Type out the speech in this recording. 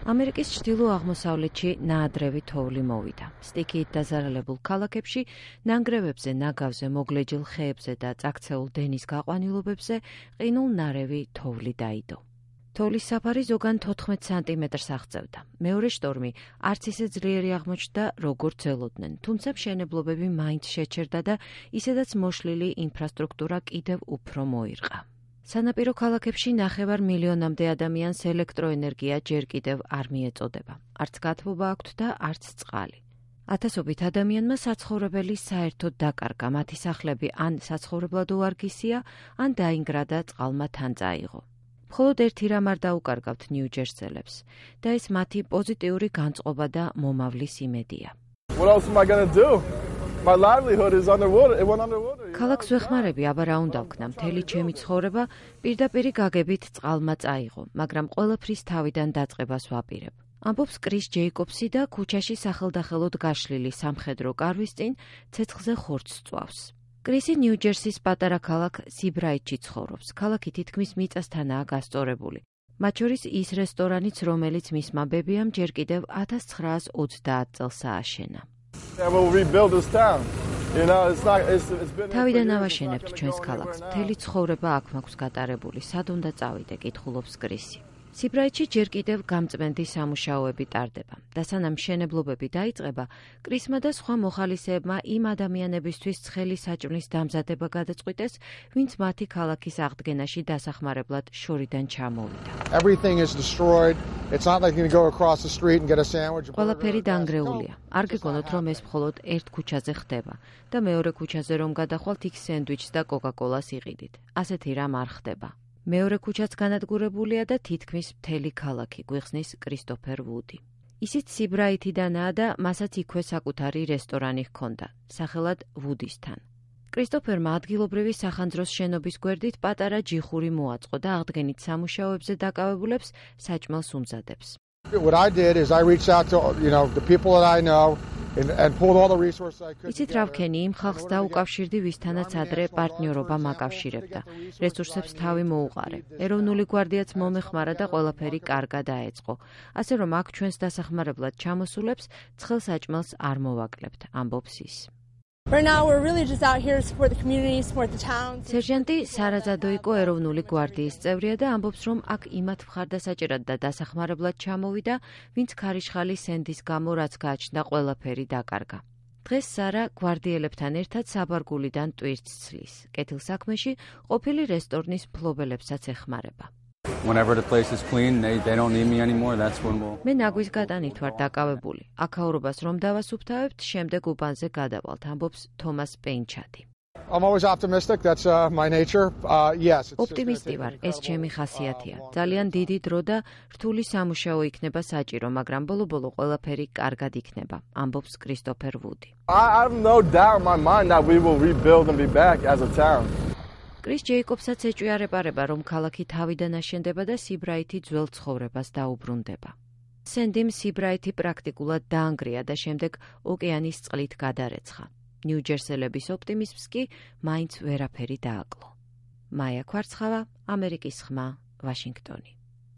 ამერიკის ჩრდილო-აღმოსავლეთში ნაადრევი თოვლი მოვიდა. სტიქიით დაზარალებულ ქალაქებში, ნანგრევებზე, ნაგავზე, მოგლეჯილ ხეებზე და წაქცეულ დენის გაყვანილობებზე ყინულნარევი თოვლი დაიდო. თოვლის საფარი ზოგან 14 სანტიმეტრს აღწევდა. მეორე შტორმი არც ისე ძლიერი აღმოჩნდა, როგორც ელოდნენ, თუმცა მშენებლობები მაინც შეჩერდა და ისედაც მოშლილი ინფრასტრუქტურა კიდევ უფრო მოირყა. სანაპირო ქალაქებში 9 მილიონამდე ადამიანს ელექტროენერგია ჯერ კიდევ არ მიეწოდება. არც გათბობა აქვთ და არც წყალი. ათასობით ადამიანმა საცხოვრებელი საერთოდ დაკარგა, მათი სახლები ან საცხოვრებლად უარგისია, ან დაინგრა და წყალმა თან წაიღო. მხოლოდ ერთი რამ არ დაუკარგავთ ნიუ-ჯერსელებს და ეს მათი პოზიტიური განწყობა და მომავლის იმედია. What else am I going to do? My livelihood is underwater. It went underwater. ქალაქს ვეხმარები, აბა რა უნდა ვქნა, მთელი ჩემი ცხოვრება პირდაპირი გაგებით წყალმა წაიღო, მაგრამ ყველაფრის თავიდან დაწყებას ვაპირებ. ამბობს კრის ჯეიკობსი და ქუჩაში სახელდახელოდ გაშლილი სამხედრო კარვის წინ ცეცხლზე ხორცს წვავს. კრისი ნიუ-ჯერსის პატარა ქალაქ სიბრაიტში ცხოვრობს. ქალაქი თითქმის მიწასთანაა გასწორებული. მათ შორის ის რესტორანიც, რომელიც მისმა ბებიამ ჯერ კიდევ 1930 წელს ააშენა. თავიდან ავაშენებთ ჩვენს ქალაქს. მთელი ცხოვრება აქ მაქვს გატარებული. სად უნდა წავიდე, კითხულობს კრისი. სიბრაიტში ჯერ კიდევ გამწმენდი სამუშაოები ტარდება და სანამ მშენებლობები დაიწყება, კრისმა და სხვა მოხალისეებმა იმ ადამიანებისთვის ცხელი საჭმლის დამზადება გადაწყვიტეს, ვინც მათი ქალაქის აღდგენაში დასახმარებლად შორიდან ჩამოვიდა. ყველაფერი დანგრეულია. არ გეგონოთ, რომ ეს მხოლოდ ერთ ქუჩაზე ხდება და მეორე ქუჩაზე რომ გადახვალთ, იქ სენდვიჩს და კოკა-კოლას იყიდით. ასეთი რამ არ ხდება. მეორე ქუჩაც განადგურებულია და თითქმის მთელი ქალაქი, გვიხსნის კრისტოფერ ვუდი. ისიც სიბრაითიდანაა და მასაც იქვე საკუთარი რესტორანი ჰქონდა, სახელად ვუდისთან. კრისტოფერმა ადგილობრივი სახანძროს შენობის გვერდით პატარა ჯიხური მოაწყო და აღდგენით სამუშაოებზე დაკავებულებს საჭმელს უმზადებს. What I did is I reached out to, the people that I know and pulled all the resources I could. იცით რა ვქენი, იმ ხალხს დაუკავშირდი, ვისთანაც ადრე პარტნიორობა მაკავშირებდა. რესურსებს თავი მოუყარე. ეროვნული გვარდიაც მომეხმარა და ყველაფერი კარგად დაეწყო. ასე რომ აქ ჩვენს დასახმარებლად ჩამოსულებს ცხელ საჭმელს არ მოვაკლებთ, ამბობს ის. Right now we're really just out here to support the community, support the town. სერჟანტი სარა ზადოიკო ეროვნული გვარდიის წევრია და ამბობს, რომ აქ იმათ მხარდასაჭერად და დასახმარებლად ჩამოვიდა, ვინც ქარიშხალი სენდის გამო რაც გააჩნდა ყველაფერი დაკარგა. დღეს სარა გვარდიელებთან ერთად საბარგულიდან ტვირთს ცლის. კეთილსაქმეში ყოფილი რესტორნის მფლობელებსაც ეხმარება. Whenever the place is clean, they don't need me anymore. That's when we'll. მე ნაგვის გადანით ვარ დაკავებული. აქაურობას რომ დავასუფთავებთ, შემდეგ უბანზე გადავალთ, ამბობს თომას პეინჩადი. I'm always optimistic. That's my nature. Yes. ოპტიმისტი ვარ, ეს ჩემი ხასიათია. ძალიან დიდი დრო და რთული სამუშაო იქნება საჭირო, მაგრამ ბოლო-ბოლო ყველაფერი კარგად იქნება, ამბობს კრისტოფერ ვუდი. I have no doubt in my mind that we will rebuild and be back as a town. კრის ჯეიკობსაც ეჭვიარეპარება, რომ ქალაქი თავიდან აშენდება და სიბრაითი ძველ ცხოვრებას დაუბრუნდება. სენდიმ სიბრაითი პრაქტიკულად დაანგრია და შემდეგ ოკეანის წყლით გადარეცხა. ნიუ-ჯერსელების ოპტიმიზმს კი მაინც ვერაფერი დააკლო. მაია ქვარცხავა, ამერიკის ხმა, ვაშინგტონი.